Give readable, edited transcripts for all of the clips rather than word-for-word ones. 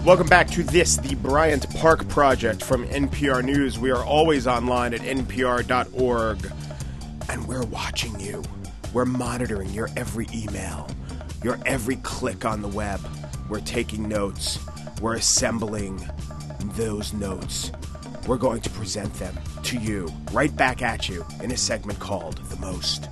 Welcome back to the Bryant Park Project from NPR News. We are always online at npr.org. And we're watching you. We're monitoring your every email, your every click on the web. We're taking notes. We're assembling those notes. We're going to present them to you, right back at you, in a segment called The Most.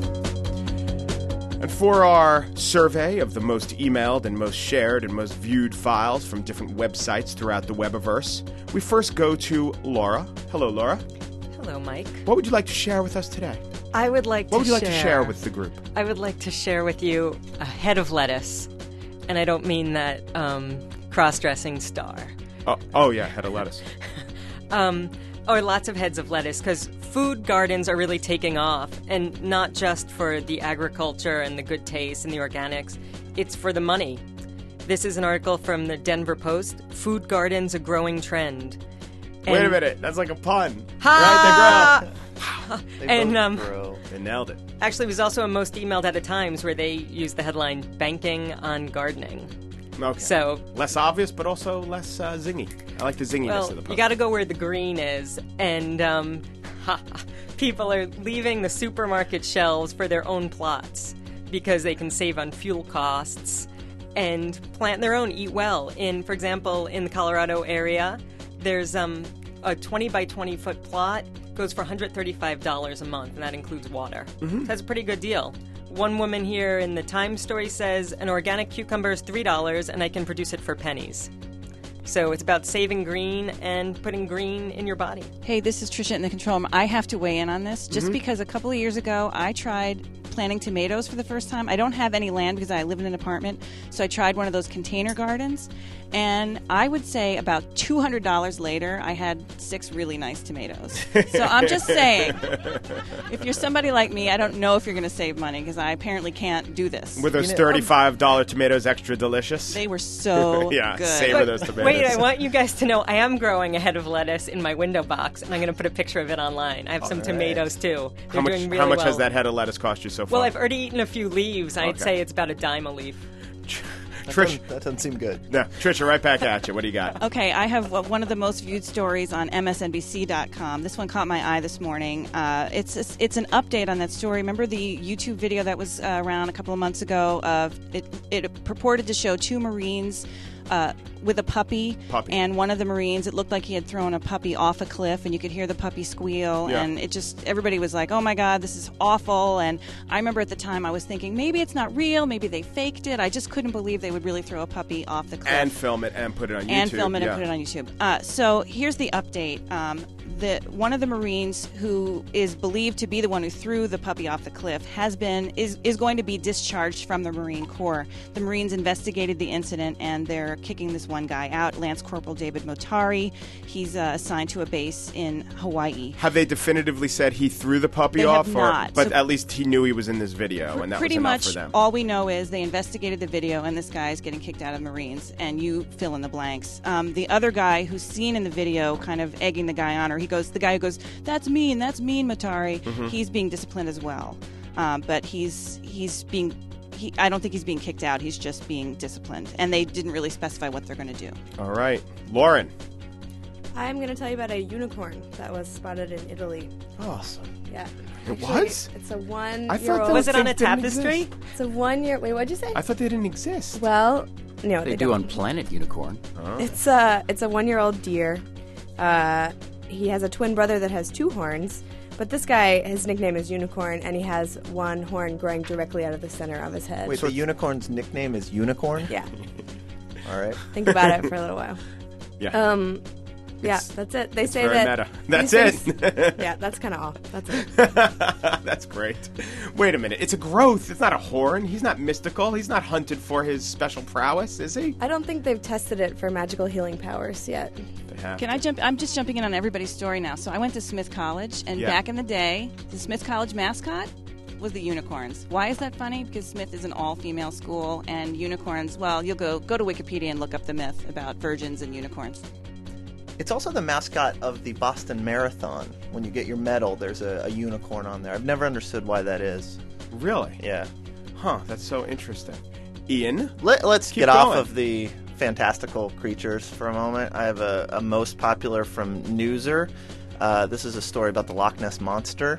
And for our survey of the most emailed and most shared and most viewed files from different websites throughout the Webiverse, we first go to Laura. Hello, Laura. Hello, Mike. What would you like to share with us today? What would you like to share with the group? I would like to share with you a head of lettuce. And I don't mean that cross-dressing star. Oh yeah, head of lettuce. Or lots of heads of lettuce, because food gardens are really taking off, and not just for the agriculture and the good taste and the organics. It's for the money. This is an article from the Denver Post. Food gardens, a growing trend. Wait a minute, that's like a pun. Ha! Right, they grow. They nailed it. Actually, it was also a most emailed at a Times where they used the headline, "Banking on Gardening." Okay. So less obvious, but also less zingy. I like the zinginess of the post. You got to go where the green is, and people are leaving the supermarket shelves for their own plots because they can save on fuel costs and plant their own. Eat well. For example, in the Colorado area, there's a 20 by 20 foot plot goes for $135 a month, and that includes water. Mm-hmm. So that's a pretty good deal. One woman here in the Times story says, an organic cucumber is $3 and I can produce it for pennies. So it's about saving green and putting green in your body. Hey, this is Tricia in the control room. I have to weigh in on this just because a couple of years ago I tried planting tomatoes for the first time. I don't have any land because I live in an apartment, so I tried one of those container gardens. And I would say about $200 later, I had 6 really nice tomatoes. So I'm just saying, if you're somebody like me, I don't know if you're going to save money because I apparently can't do this. Were those $35 tomatoes extra delicious? They were so yeah, good. Savor those tomatoes. Wait, I want you guys to know I am growing a head of lettuce in my window box, and I'm going to put a picture of it online. I have some tomatoes, too. They're doing really how much well. has that head of lettuce cost you so far? Well, I've already eaten a few leaves. I'd say it's about $0.10 a leaf. Trish, that doesn't seem good. No, Trisha, right back at you. What do you got? Okay, I have one of the most viewed stories on MSNBC.com. This one caught my eye this morning. It's an update on that story. Remember the YouTube video that was around a couple of months ago? It purported to show 2 Marines with a puppy, and one of the Marines, it looked like he had thrown a puppy off a cliff, and you could hear the puppy squeal, and everybody was like, oh my God, this is awful. And I remember at the time I was thinking, maybe it's not real, maybe they faked it. I just couldn't believe they would really throw a puppy off the cliff. And film it and put it on YouTube. And film it and put it on YouTube. So here's the update. One of the Marines who is believed to be the one who threw the puppy off the cliff is going to be discharged from the Marine Corps. The Marines investigated the incident, and they're kicking this one guy out, Lance Corporal David Motari. He's assigned to a base in Hawaii. Have they definitively said he threw the puppy off? Have not. But at least he knew he was in this video, and that was enough for them. Pretty much all we know is they investigated the video, and this guy is getting kicked out of the Marines, and you fill in the blanks. The other guy who's seen in the video kind of egging the guy on, or the guy who goes, that's mean, Motari, he's being disciplined as well. But I don't think he's being kicked out. He's just being disciplined. And they didn't really specify what they're going to do. All right. Lauren. I'm going to tell you about a unicorn that was spotted in Italy. Awesome. Yeah. It was? It's a 1-year-old. I thought was it on a tapestry? It's a 1-year. Wait, what'd you say? I thought they didn't exist. Well, no, they do don't. on Planet Unicorn. Oh. It's a 1-year-old deer. He has a twin brother that has 2 horns. But this guy, his nickname is Unicorn, and he has 1 horn growing directly out of the center of his head. Wait, the unicorn's nickname is Unicorn? Yeah. All right. Think about it for a little while. Yeah. Yeah, that's it. They say very that. Meta. That's it. Yeah, that's kind of all. That's it. That's great. Wait a minute. It's a growth. It's not a horn. He's not mystical. He's not hunted for his special prowess, is he? I don't think they've tested it for magical healing powers yet. They have. Can I jump? I'm just jumping in on everybody's story now. So I went to Smith College, and back in the day, the Smith College mascot was the unicorns. Why is that funny? Because Smith is an all-female school, and unicorns, well, you'll go to Wikipedia and look up the myth about virgins and unicorns. It's also the mascot of the Boston Marathon. When you get your medal, there's a unicorn on there. I've never understood why that is. Really? Yeah. Huh, that's so interesting. Ian? Let's Keep get off going. of the fantastical creatures for a moment. I have a most popular from Newser. This is a story about the Loch Ness Monster.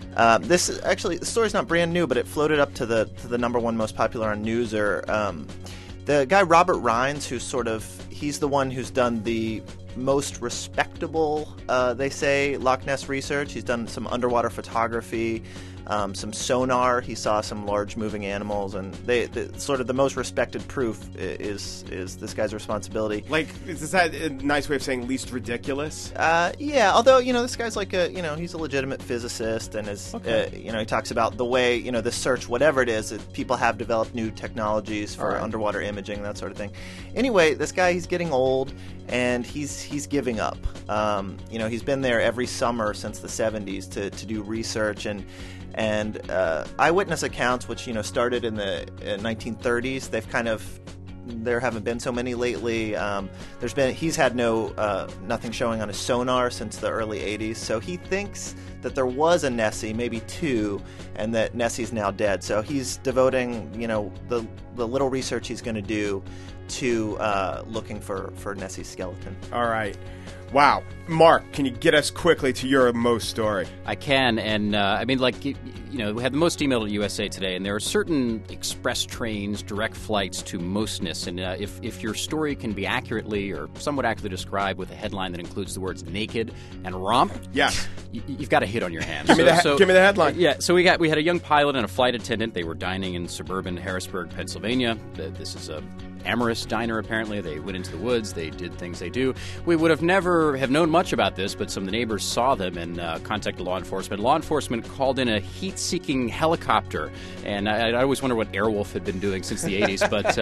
The story's not brand new, but it floated up to the number one most popular on Newser. The guy Robert Rines, he's the one who's done the most respectable, they say, Loch Ness research. He's done some underwater photography, some sonar. He saw some large moving animals, and the most respected proof is this guy's responsibility. Like, is that a nice way of saying least ridiculous? Yeah. Although this guy's he's a legitimate physicist, and he talks about the way this search, whatever it is, that people have developed new technologies for underwater imaging, that sort of thing. Anyway, this guy, he's getting old, and he's giving up. He's been there every summer since the 70s to do research, and eyewitness accounts, which started in the 1930s, there haven't been so many lately. He's had nothing showing on his sonar since the early 80s, so he thinks that there was a Nessie, maybe two, and that Nessie's now dead. So he's devoting the little research he's going to do to looking for Nessie's skeleton. All right. Wow. Mark, can you get us quickly to your most story? I can, and we have the most emailed at USA Today, and there are certain express trains, direct flights to mostness, and if your story can be accurately or somewhat accurately described with a headline that includes the words naked and romp, yes, you've got a hit on your hands. Give me the headline. Yeah, so we had a young pilot and a flight attendant. They were dining in suburban Harrisburg, Pennsylvania. This is a amorous diner, apparently. They went into the woods. They did things they do. We would have never have known much about this, but some of the neighbors saw them and contacted law enforcement. Law enforcement called in a heat-seeking helicopter, and I always wonder what Airwolf had been doing since the 80s, but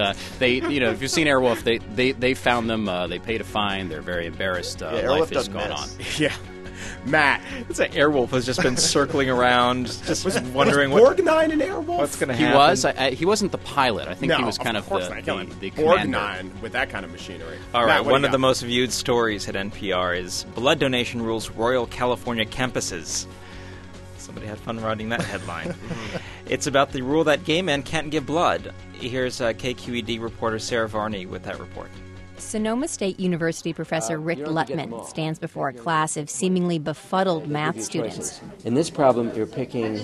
if you've seen Airwolf, they found them. They paid a fine. They're very embarrassed. Life is going on. Yeah. Matt. It's like Airwolf has just been circling around, just wondering was Borgnine an Airwolf? What's going to happen. He wasn't the pilot. I think he was kind of the commander. Borgnine with that kind of machinery. All right, one of the most viewed stories at NPR is Blood Donation Rules Royal California Campuses. Somebody had fun writing that headline. It's about the rule that gay men can't give blood. Here's KQED reporter Sarah Varney with that report. Sonoma State University professor Rick Lutman stands before a class of seemingly befuddled math students. In this problem, you're picking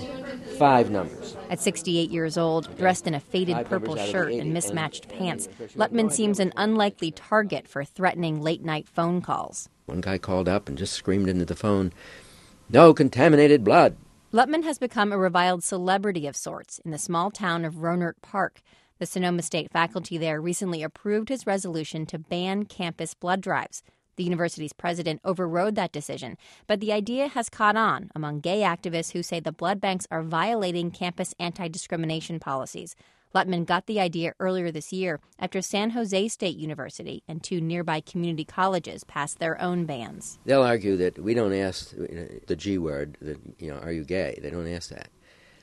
5 numbers. At 68 years old, dressed in a faded purple shirt and mismatched pants, Lutman seems an unlikely target for threatening late-night phone calls. One guy called up and just screamed into the phone, "No contaminated blood." Lutman has become a reviled celebrity of sorts in the small town of Rohnert Park. The Sonoma State faculty there recently approved his resolution to ban campus blood drives. The university's president overrode that decision, but the idea has caught on among gay activists who say the blood banks are violating campus anti-discrimination policies. Lutman got the idea earlier this year after San Jose State University and 2 nearby community colleges passed their own bans. They'll argue that we don't ask the G word, are you gay? They don't ask that.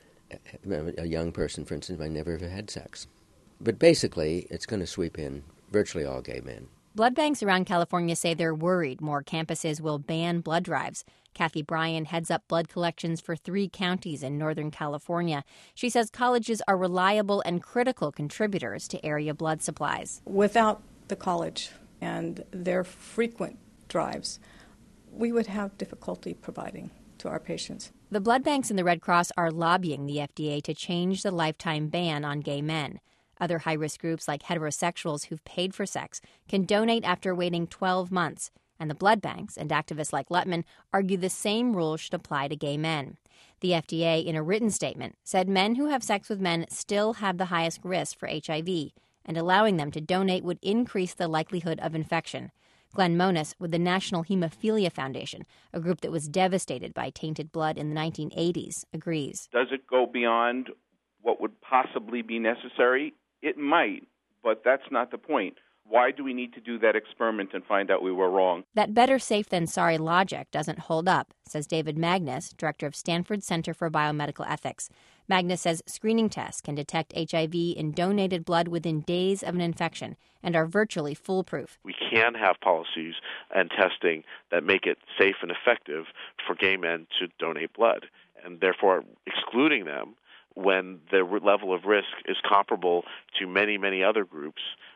A young person, for instance, might never have had sex. But basically, it's going to sweep in virtually all gay men. Blood banks around California say they're worried more campuses will ban blood drives. Kathy Bryan heads up blood collections for 3 counties in Northern California. She says colleges are reliable and critical contributors to area blood supplies. Without the college and their frequent drives, we would have difficulty providing to our patients. The blood banks and the Red Cross are lobbying the FDA to change the lifetime ban on gay men. Other high-risk groups like heterosexuals who've paid for sex can donate after waiting 12 months. And the blood banks and activists like Lutman argue the same rules should apply to gay men. The FDA, in a written statement, said men who have sex with men still have the highest risk for HIV, and allowing them to donate would increase the likelihood of infection. Glenn Monis with the National Hemophilia Foundation, a group that was devastated by tainted blood in the 1980s, agrees. Does it go beyond what would possibly be necessary? It might, but that's not the point. Why do we need to do that experiment and find out we were wrong? That better safe than sorry logic doesn't hold up, says David Magnus, director of Stanford Center for Biomedical Ethics. Magnus says screening tests can detect HIV in donated blood within days of an infection and are virtually foolproof. We can have policies and testing that make it safe and effective for gay men to donate blood, and therefore excluding them when the level of risk is comparable to many, many other groups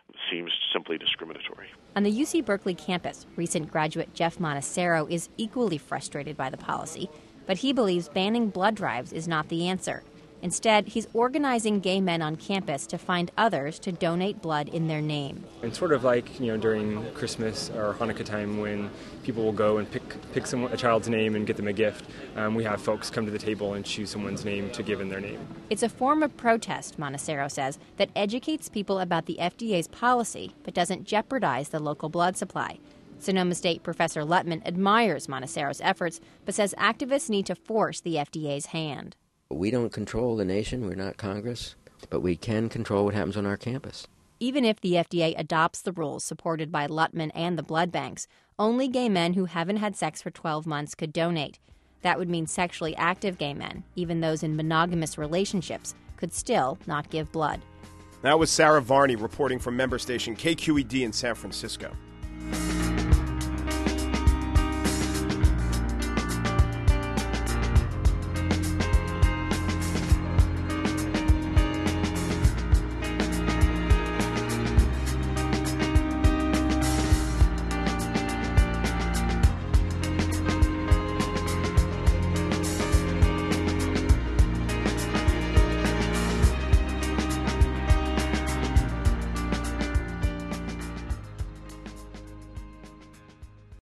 seems simply discriminatory. On the UC Berkeley campus, recent graduate Jeff Monacero is equally frustrated by the policy, but he believes banning blood drives is not the answer. Instead, he's organizing gay men on campus to find others to donate blood in their name. It's sort of like, during Christmas or Hanukkah time when people will go and pick a child's name and get them a gift. We have folks come to the table and choose someone's name to give in their name. It's a form of protest, Monacero says, that educates people about the FDA's policy but doesn't jeopardize the local blood supply. Sonoma State Professor Lutman admires Monacero's efforts but says activists need to force the FDA's hand. We don't control the nation, we're not Congress, but we can control what happens on our campus. Even if the FDA adopts the rules supported by Lutman and the blood banks, only gay men who haven't had sex for 12 months could donate. That would mean sexually active gay men, even those in monogamous relationships, could still not give blood. That was Sarah Varney reporting from member station KQED in San Francisco.